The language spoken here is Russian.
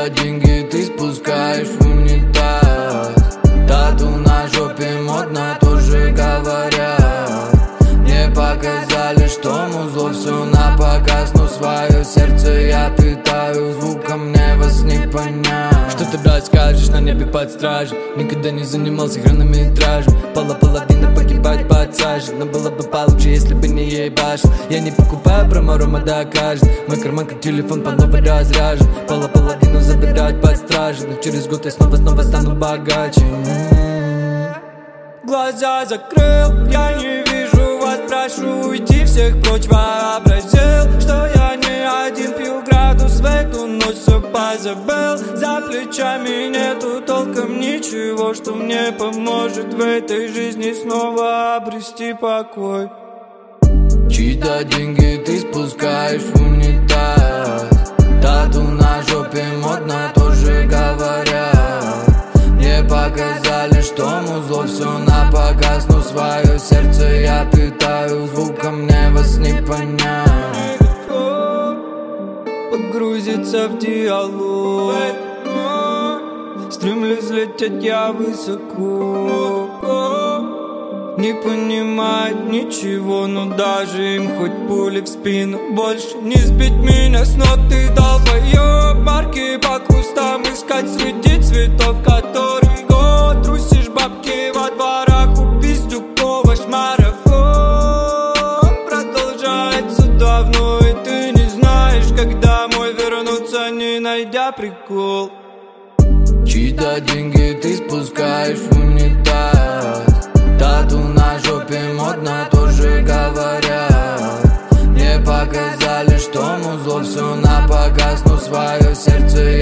Чьи-то деньги ты спускаешь в унитаз. Тату на жопе модно, тоже говорят. Мне показали, что музло все на показ, но свое сердце я питаю звуком, мне вас не понять. Что ты, брат, скажешь на небе под стражей? Никогда не занимался хронометражем. Половина погибать под сажей. Но было бы получше, если бы не ебашил. Я не покупаю промо-рома, докажет. Мой карман как телефон по новой разряжен. Половину забирать под стражей. Но через год я снова стану богаче. Глаза закрыл, я не вижу вас, прошу уйти, всех прочь вообразил, что я не один, пью градус в эту ночь, все позабыл. За плечами нету толком ничего, что мне поможет в этой жизни снова обрести покой. Чьи-то деньги ты спускаешь в унитаз. Тату на жопе модно, тоже говорят. Мне показали, что музло все на показ, но свое сердце я питаю звуком, мне вас не понять. Погрузиться в диалог, стремлюсь лететь я высоко. Не понимает ничего, но даже им хоть пули в спину. Больше не сбить меня с ног, ты долбоёб. Марки по кустам искать среди цветов, которым год. Трусишь бабки во дворах у пиздюков, ваш марафон продолжается давно, и ты не знаешь, когда мой вернуться, не найдя прикол. Чьи-то деньги ты спускаешь в унитаз. Тату на жопе модно, тоже говорят. Мне показали, что музло все на показ, но свое сердце